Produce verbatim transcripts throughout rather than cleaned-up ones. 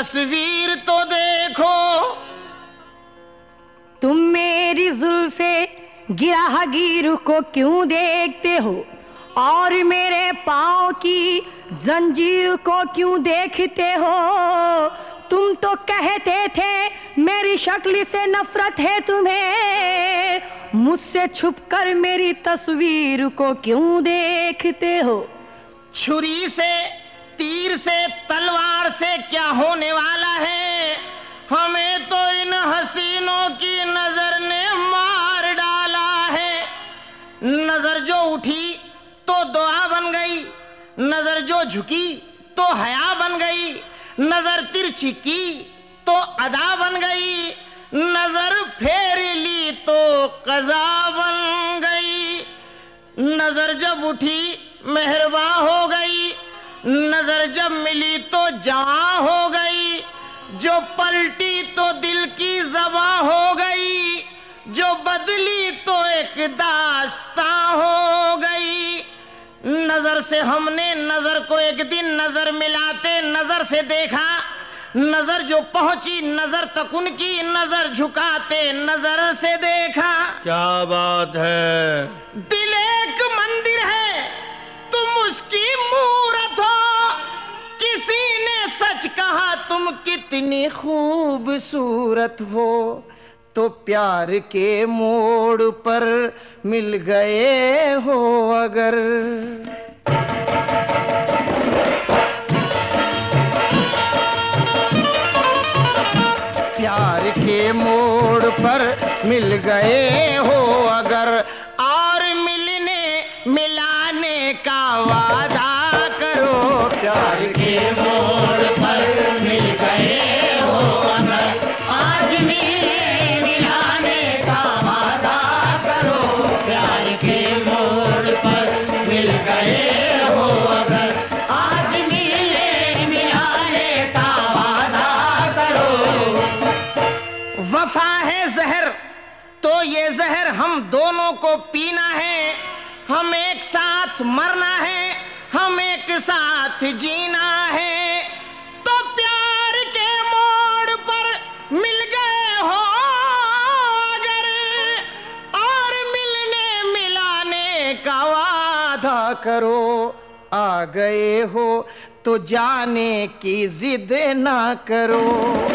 तस्वीर तो देखो। तुम मेरी जुल्फे गिराहगीर को क्यों देखते हो और मेरे पाँव की जंजीर को क्यों देखते हो? तुम तो कहते थे मेरी शक्ल से नफरत है तुम्हें, मुझसे छुपकर मेरी तस्वीर को क्यों देखते हो? छुरी से, तीर से, तलवार से क्या होने वाला है? हमें तो इन हसीनों की नजर ने मार डाला है। नजर जो उठी तो दुआ बन गई, नजर जो झुकी तो हया बन गई, नजर तिरछी की तो अदा बन गई, नजर फेर ली तो कज़ा बन गई। नजर जब उठी मेहरबा हो गई, नजर जब मिली तो जवां हो गई, जो पलटी तो दिल की ज़बां हो गई, जो बदली तो एक दास्तां हो गई। नजर से हमने नजर को एक दिन नजर मिलाते नजर से देखा, नजर जो पहुंची नजर तक उनकी, नजर झुकाते नजर से देखा। क्या बात है? दिल एक मंदिर है, तुम उसकी मूरत हो। किसी ने सच कहा तुम कितनी खूबसूरत हो, तो प्यार के मोड़ पर मिल गए हो अगर। प्यार के मोड़ पर मिल गए हो अगर, और मिलने मिलाने का वादा करो। प्यार के मोड़ पर मिल गए हो अगर, आज मिलने मिलाने का वादा करो। प्यार के मोड़ पर मिल गए हो अगर, आज मिलने मिलाने का वादा करो। वफा है जहर तो ये जहर हम दोनों को पीना है, हम एक साथ मरना है, हम एक साथ जीना है। तो प्यार के मोड़ पर मिल गए हो अगर, और मिलने मिलाने का वादा करो। आ गए हो तो जाने की जिद ना करो।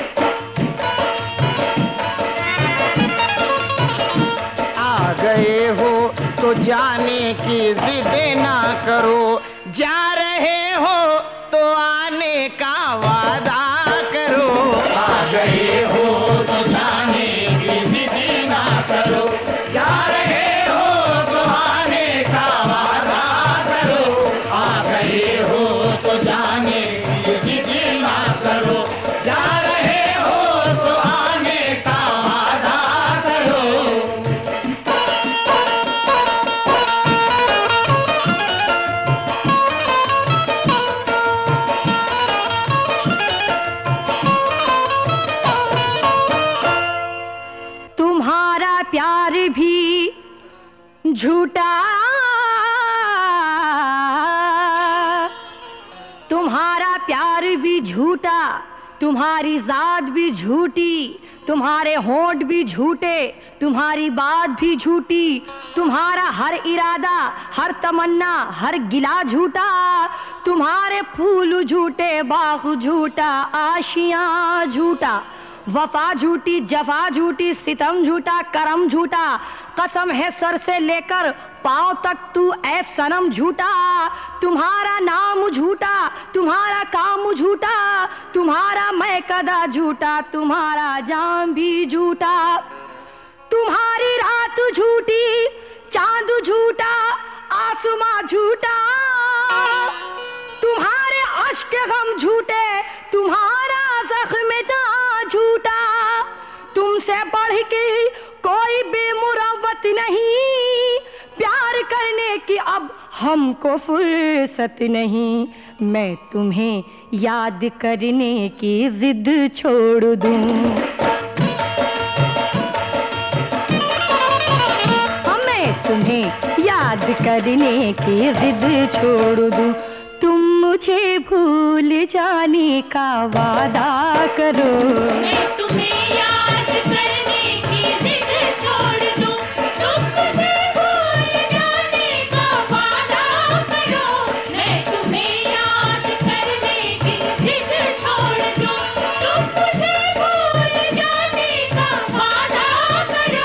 आ गए हो तो जाने की जिद ना करो, जा रहे हो तो आने का वादा करो। आ गए हो तो जाने की जिद ना करो, जा रहे हो तो आने का वादा करो। आ गए हो तो जाने की जिद ना करो, जा रहे हो तो आने का वादा करो। प्यार भी झूठा, तुम्हारा प्यार भी झूठा, तुम्हारी जात भी झूठी, तुम्हारे होंठ भी झूठे, तुम्हारी बात भी झूठी, तुम्हारा हर इरादा, हर तमन्ना, हर गिला झूठा, तुम्हारे फूल झूठे, बाग झूठा, आशियां झूठा, वफा झूठी, जफा झूठी, सितम झूठा, करम झूठा, कसम है सर से लेकर पांव तक तू ऐ सनम झूठा। तुम्हारा नाम झूठा, तुम्हारा काम झूठा, तुम्हारा मैं कदा झूठा, तुम्हारा जाम भी झूठा। तुम्हारी रात झूठी, चांद झूठा, आसमां झूठा, तुम्हारे अश्क गम झूठे, तुम्हारा जख्म जां झूठा। तुमसे बढ़ के कोई बेमुरव्वत नहीं, प्यार करने की अब हमको फुर्सत नहीं। मैं तुम्हें याद करने की जिद छोड़ दूं, मैं तुम्हें याद करने की जिद छोड़ दूं। तुम मुझे मुझे भूल जाने का वादा करो। मैं तुम्हें याद करने की जिद छोड़ दूं, तुम मुझे भूल जाने का वादा करो। मैं तुम्हें याद करने की जिद छोड़ दूं, तुम मुझे भूल जाने का वादा करो।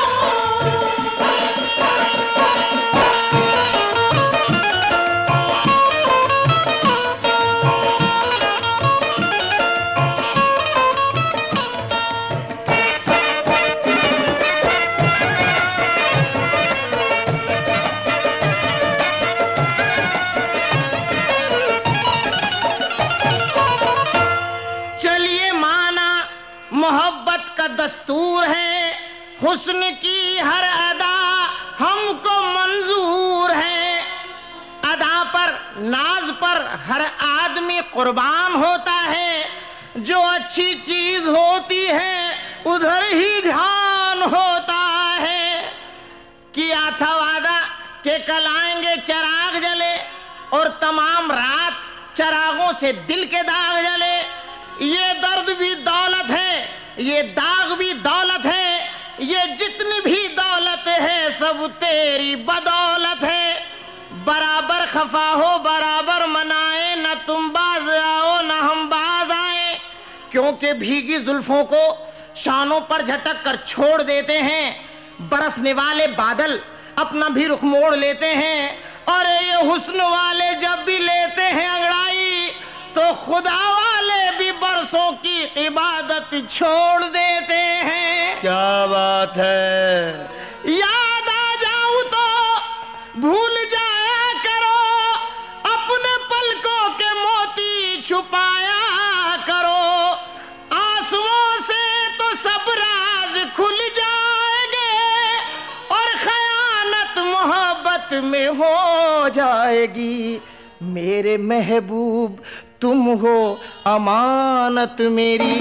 चलिए माना मोहब्बत का दस्तूर है, हुस्न की हर अदा हमको मंजूर है। अदा पर नाज पर हर आदमी कुर्बान होता है, जो अच्छी चीज होती है उधर ही ध्यान होता है। किया था वादा के कल आएंगे चिराग जले, और तमाम रात चिरागों से दिल के दाग जले। ये दर्द भी दौलत है, ये दाग भी दौलत है, ये जितनी भी दौलत है सब तेरी बदौलत है। बराबर खफा हो बराबर मनाए, न तुम बाज आओ न हम बाज आए। क्योंकि भीगी जुल्फों को शानों पर झटक कर छोड़ देते हैं, बरसने वाले बादल अपना भी रुख मोड़ लेते हैं। और ये हुस्न वाले जब भी लेते हैं अंगड़ाई, तो खुदा वाले भी बरसों की इबादत छोड़ देते हैं। क्या बात है। याद आ जाऊं तो भूल जाया करो, अपने पलकों के मोती छुपाया करो। आंसुओं से तो सब राज खुल जाएंगे, और खयानत मोहब्बत में हो जाएगी। मेरे महबूब तुम हो अमानत मेरी,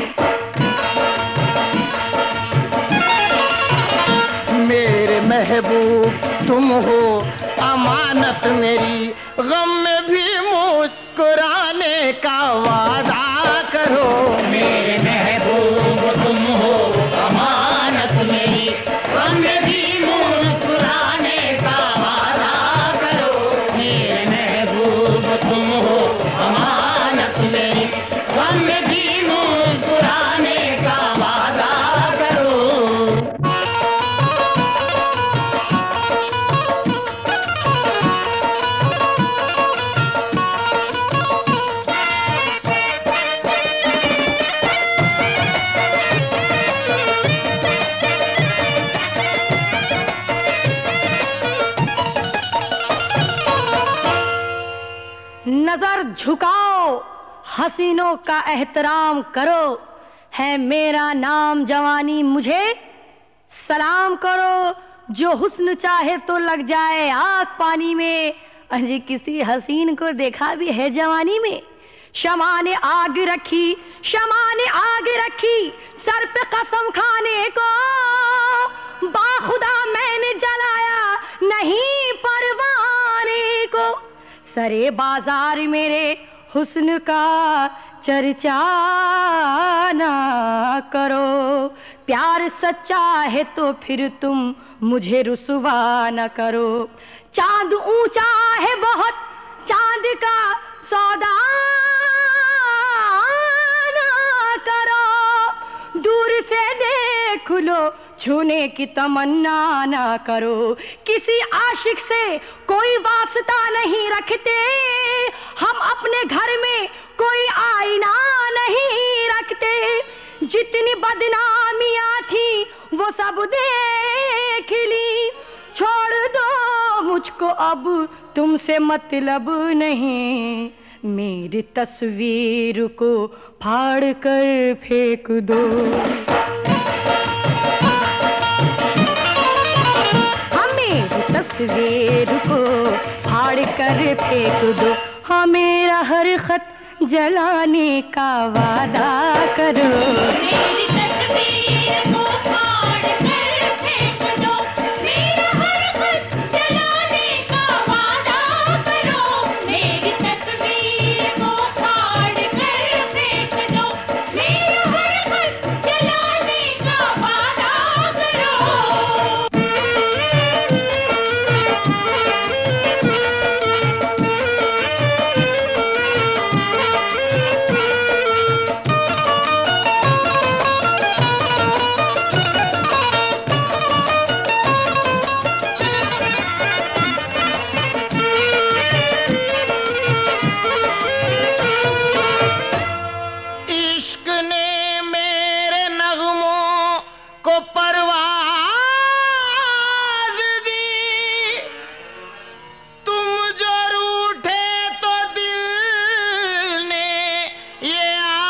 मेरे महबूब तुम हो अमानत मेरी। गम में भी मुस्कुराने का वादा करो। मेरे महबूब तुम हो अमानत मेरी, गम में भी मुस्कुराने का वादा करो। मेरे महबूब तुम हो अमानत मेरी, गम में भी मुस्कुराने का वादा करो। नजर झुकाओ, हसीनों का एहतराम करो। है मेरा नाम जवानी, मुझे सलाम करो। जो हुस्न चाहे तो लग जाए आग पानी में। अजी किसी हसीन को देखा भी है जवानी में? शमा ने आग रखी, शमा ने आग रखी सर पे कसम खाने को। बाखुदा मैंने जलाया नहीं परवाने को। सरे बाजार मेरे हुस्न का चर्चा ना करो। प्यार सच्चा है तो फिर तुम मुझे रुसवा न करो। चांद ऊंचा है बहुत, चांद का सौदा ना करो। दूर से देख लो, छूने की तमन्ना ना करो। किसी आशिक से कोई वास्ता नहीं रखते, हम अपने घर में कोई आईना नहीं रखते। जितनी बदनामियां थी वो सब देख ली। छोड़ दो मुझको अब तुमसे मतलब नहीं। मेरी तस्वीर को फाड़ कर फेंक दो। तस्वीर को फाड़ कर फेंक दो। हाँ मेरा हर खत जलाने का वादा करो। मेरी तस्वीर को फाड़ कर फेंक दो। मेरा हर खत जलाने का वादा करो। मेरी तस्वीर परवाज दी, तुम जो रूठे तो दिल ने ये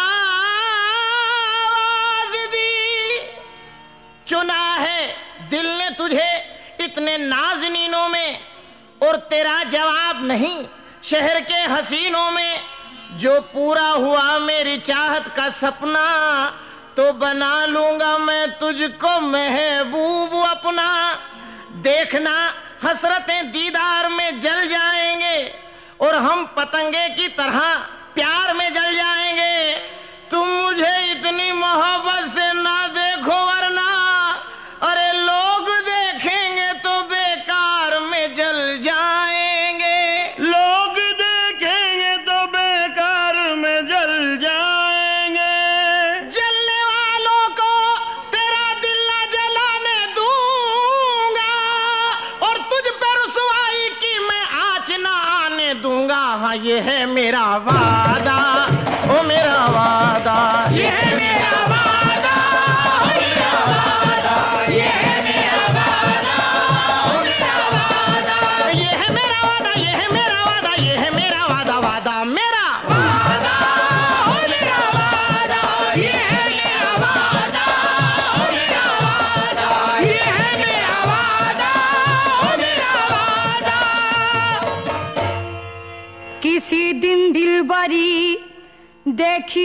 आवाज दी। चुना है दिल ने तुझे इतने नाज़नीनों में, और तेरा जवाब नहीं शहर के हसीनों में। जो पूरा हुआ मेरी चाहत का सपना, तो बना लूंगा मैं तुझको महबूब अपना। देखना हसरतें दीदार में जल जाएंगे, और हम पतंगे की तरह प्यार में जल जाएंगे। तुम मुझे इतनी मोहब्बत से ना देखो, वरना अरे लोग देखेंगे तो बेकार में जल जाएंगे। लोग देखेंगे तो बेकार में जल जाएंगे। जलने वालों को तेरा दिल ना जलाने दूंगा, और तुझ पे रुसवाई की मैं आँच ना आने दूंगा। हाँ ये है मेरा वादा, ओ मेरा वादा, ये है मेरा वादा, ओ मेरा वादा, ये है मेरा वादा, ओ मेरा वादा, ये है मेरा वादा, ये है मेरा वादा, ये है मेरा वादा, वादा मेरा वादा, ओ मेरा वादा, ये है मेरा वादा, ओ मेरा वादा, ये है मेरा वादा, ओ मेरा वादा। किसी दिन दिलबरी देखी,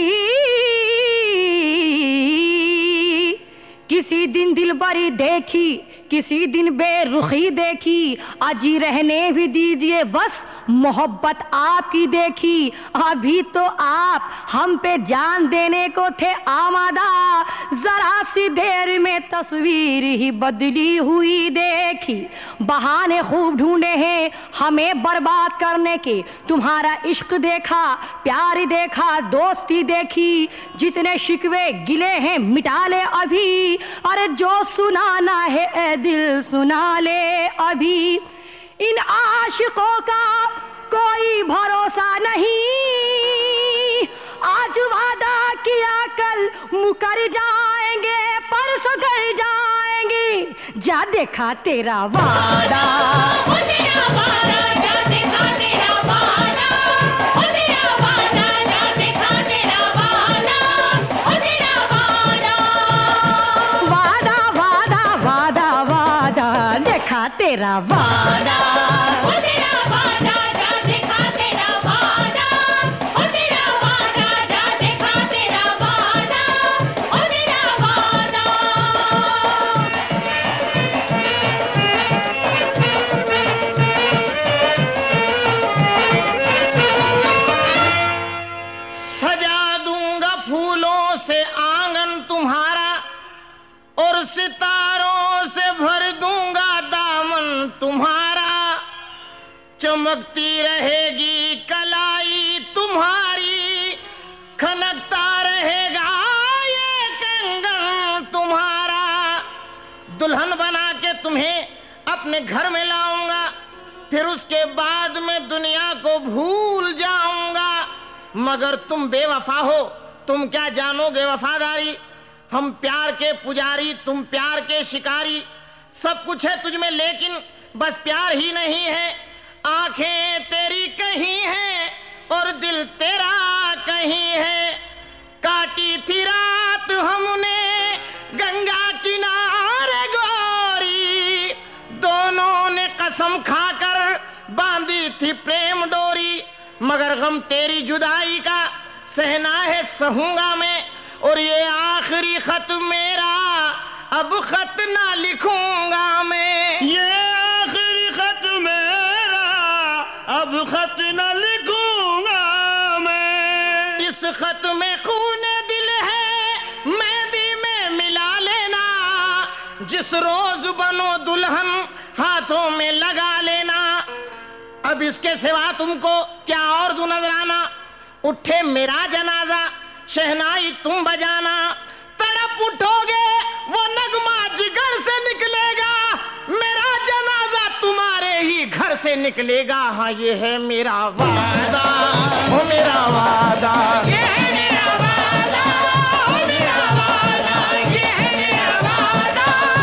किसी दिन दिलबरी देखी, किसी दिन बेरुखी देखी। अजी रहने भी दीजिए बस मोहब्बत आपकी देखी। अभी तो आप हम पे जान देने को थे आमादा, जरा सी देर में तस्वीर ही बदली हुई देखी। बहाने खूब ढूंढे हैं हमें बर्बाद करने के, तुम्हारा इश्क देखा, प्यार देखा, दोस्ती देखी। जितने शिकवे गिले हैं मिटा ले अभी, अरे जो सुनाना है ए दिल सुना ले अभी। इन आशिकों का कोई भरोसा नहीं, आज वादा किया कल मुकर जाएंगे, परसों कर जाएंगे। जा देखा तेरा वादा, ओ तेरा वादा, जा देखा तेरा वादा, ओ तेरा वादा, जा देखा तेरा वादा, ओ तेरा वादा। वादा वादा वादा वादा, देखा तेरा वादा। ओ तेरा वादा, जा देखा तेरा वादा, ओ तेरा वादा, जा देखा तेरा वादा, ओ तेरा वादा। सजा दूंगा फूलों से आंगन तुम्हारा, और सितारों से भर दूंगा दामन तुम्हारा। चमकती रहेगी कलाई तुम्हारी, खनकता रहेगा ये कंगन तुम्हारा। दुल्हन बना के तुम्हें अपने घर में लाऊंगा, फिर उसके बाद में दुनिया को भूल जाऊंगा। मगर तुम बेवफा हो, तुम क्या जानोगे वफादारी। हम प्यार के पुजारी, तुम प्यार के शिकारी। सब कुछ है तुझ में लेकिन बस प्यार ही नहीं है। आंखें तेरी कहीं हैं और दिल तेरा कहीं है। काटी थी रात हमने गंगा किनारे गोरी, दोनों ने कसम खाकर बांधी थी प्रेम डोरी। मगर गम तेरी जुदाई का सहना है सहूंगा मैं, और ये आखिरी खत मेरा अब खत ना लिखूंगा मैं। ये आखिरी खत मेरा अब खत न लिखूंगा मैं। इस खत में खूने दिल है मेहंदी में मिला लेना, जिस रोज बनो दुल्हन हाथों में लगा लेना। अब इसके सिवा तुमको क्या और दूं नजराना। उठे मेरा जनाजा शहनाई तुम बजाना, तड़प उठोगे वो नगमा जिगर से निकलेगा। मेरा जनाजा तुम्हारे ही घर से निकलेगा। हाँ ये है मेरा वादा, ओ मेरा वादा, ये है मेरा वादा, ओ मेरा वादा, ये है मेरा वादा,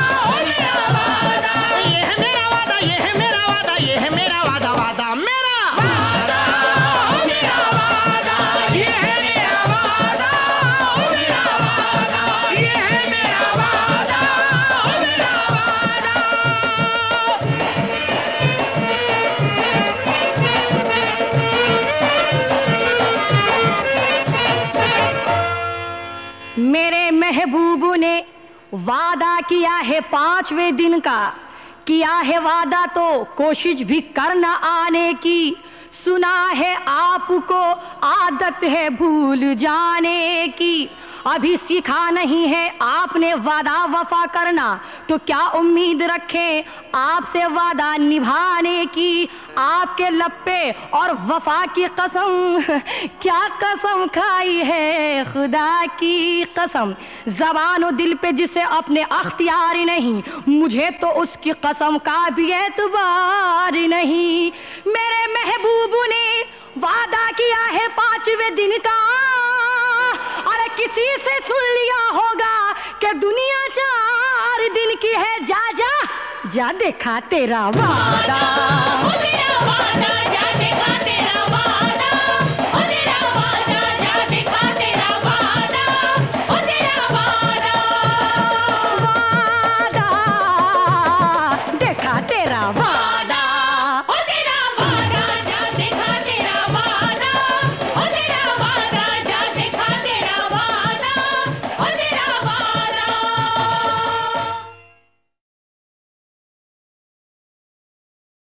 वादा किया है पांचवें दिन का, किया है वादा तो कोशिश भी करना आने की। सुना है आपको आदत है भूल जाने की, अभी सीखा नहीं है आपने वादा वफा करना, तो क्या उम्मीद रखें आपसे वादा निभाने की। आपके लप्पे और वफा की कसम, क्या कसम खाई है खुदा की कसम। ज़बान और दिल पे जिसे अपने अख्तियार नहीं, मुझे तो उसकी कसम का भी एतबार नहीं। मेरे महबूब ने वादा किया है पांचवें दिन का, अरे किसी से सुन लिया होगा कि दुनिया चार दिन की है। जा जा जा देखा तेरा वादा।